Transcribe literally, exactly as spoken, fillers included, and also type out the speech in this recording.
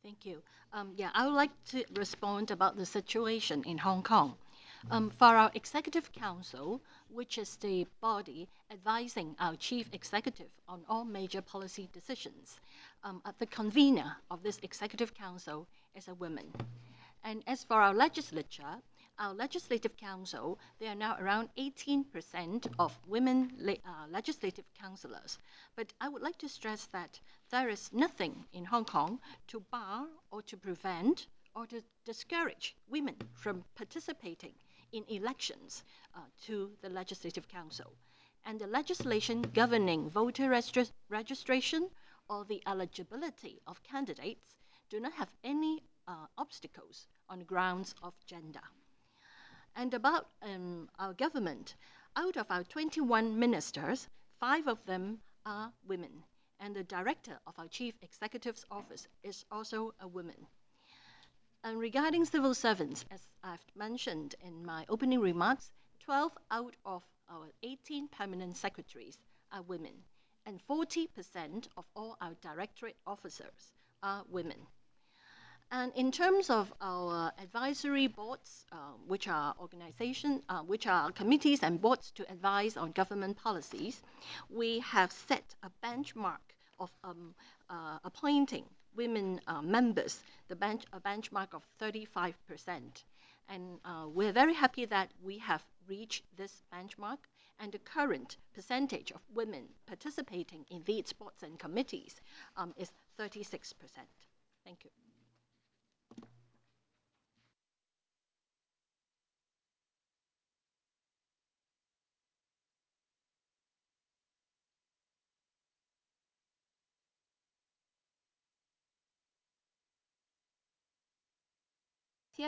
Thank you. Um, yeah, I would like to respond about the situation in Hong Kong. Um, for our Executive Council, which is the body advising our Chief Executive on all major policy decisions, um, uh, the convener of this Executive Council is a woman. And as for our legislature, our Legislative Council, there are now around eighteen percent of women le- uh, legislative councillors. But I would like to stress that there is nothing in Hong Kong to bar or to prevent or to discourage women from participating in elections uh, to the Legislative Council. And the legislation governing voter registr- registration or the eligibility of candidates do not have any uh, obstacles on grounds of gender. And about um, our government, out of our twenty-one ministers, five of them are women. And the director of our chief executive's office is also a woman. And regarding civil servants, as I've mentioned in my opening remarks, twelve out of our eighteen permanent secretaries are women, and forty percent of all our directorate officers are women. And in terms of our advisory boards, uh, which are organization, uh, which are committees and boards to advise on government policies, we have set a benchmark of um, uh, appointing women uh, members, the bench, a benchmark of thirty-five percent. And uh, we're very happy that we have reached this benchmark, and the current percentage of women participating in these boards and committees um, is thirty-six percent. Thank you.